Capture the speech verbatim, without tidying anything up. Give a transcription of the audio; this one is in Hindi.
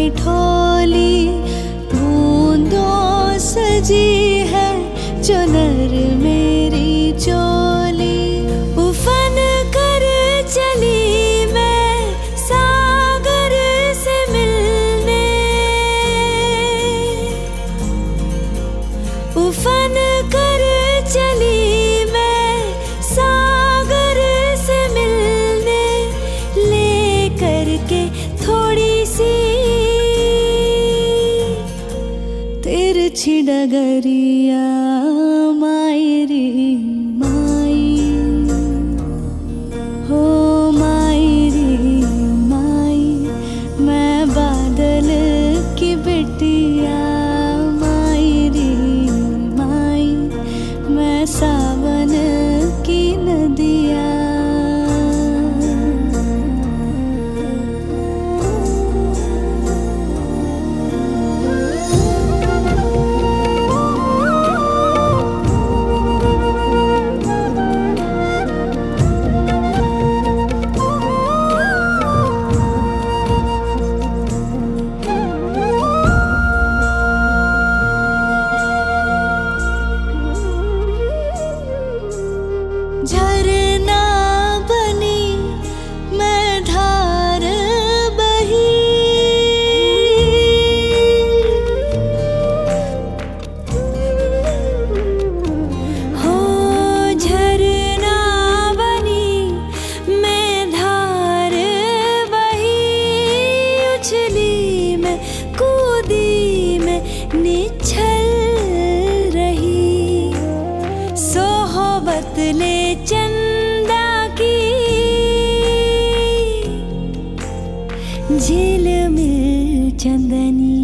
ठिठोली बूंदों सजी है चुनर मेरी चोली। उफन कर चली मैं सागर से मिलने, उफन कर चली मैं सागर से मिलने, ले करके थोड़ी सी तिरछी डगरिया मायरी माई, हो मायरी माई। मैं बादल की बिटिया मायरी माई, मैं सावन की नदिया। झरना बनी मैं धार बही, हो झरना बनी मैं धार बही। उछली मैं कूदी मैं निछल रही, सोहबत ले चंदा की झील में चंदनी।